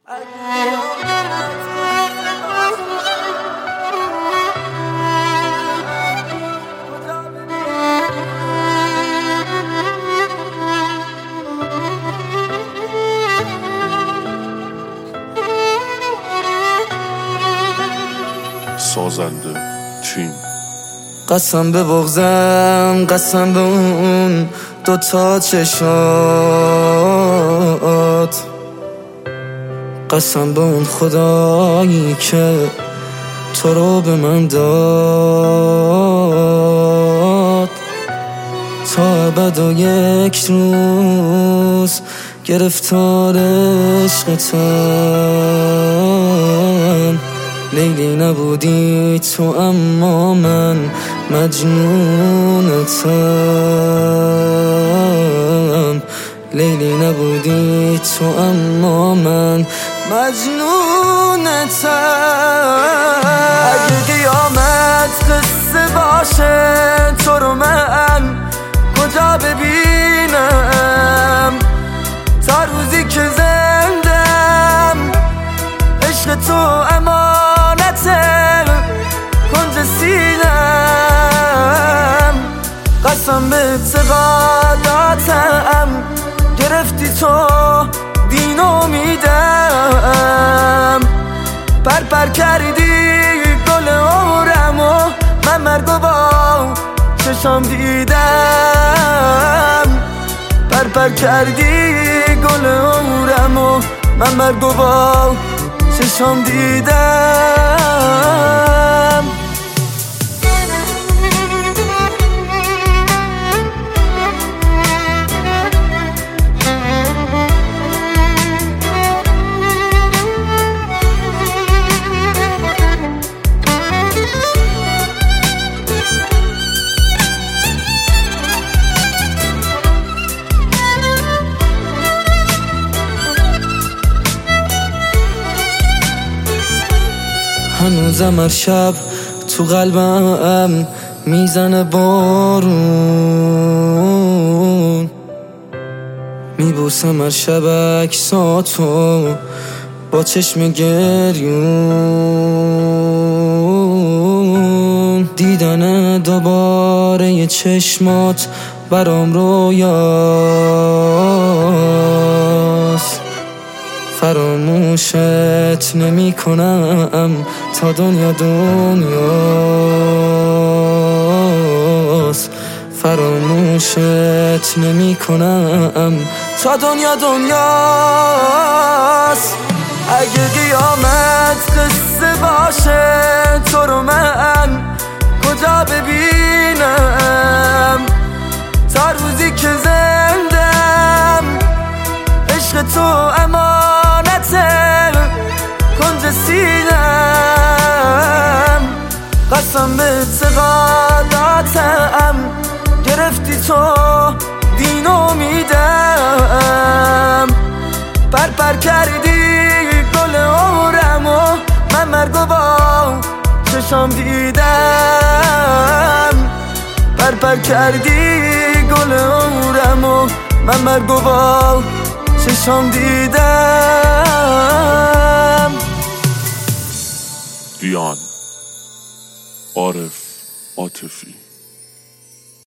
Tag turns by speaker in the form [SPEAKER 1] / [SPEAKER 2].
[SPEAKER 1] سازنده تیم.
[SPEAKER 2] قسم به بغضم، قسم به اون دوتا چشات، قسم به اون خدایی که تو رو به من داد. تا ابد و یک روز گرفتار عشقتم. لیلی نبودی تو اما من مجنونتم. لیلی نبودی تو اما من مجنونتم. اگه قیامت قصه باشه تو رو من کجا ببینم؟ تا روزی که زندم عشق تو امانته کنج سینم. قسم به اعتقاداتم گرفتی تو دین امیدم. پر کردی گل عمرمو من مرگو با چشام دیدم. پر کردی گل عمرمو من مرگو با چشام دیدم. هنوزم هر شب تو قلبم میزنه بارون. میبوسم هر شب عکساتو با چشم گریون. دیدن دوباره یه چشمات برام رویاست. فراموشت نمی کنم تا دنیا دنیاست. فراموشت نمی کنم تا دنیا دنیاست. اگه قیامت قصه باشه تو رو من کجا ببینم؟ تا روزی که زندم عشق تو امانته کنج سینم. قسم به اعتقاداتم گرفتی تو دین امیدم. پر کردی گل عمرمو من مرگو با چشام دیدم. پر کردی گل عمرمو من مرگو با چشام دیدم.
[SPEAKER 1] دیان عارف عاطفی.